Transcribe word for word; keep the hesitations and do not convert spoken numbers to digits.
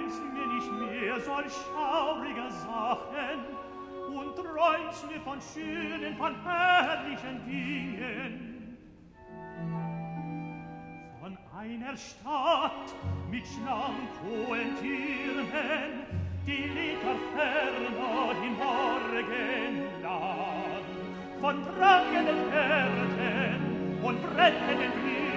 erzählst mir nicht mehr solch schauriger Sachen und träumst mir von schönen, von herrlichen Dingen. Von einer Stadt mit schlanken Türmen, die liegt ferner im Morgenland, von prangenden Gärten und brennenden Blüten,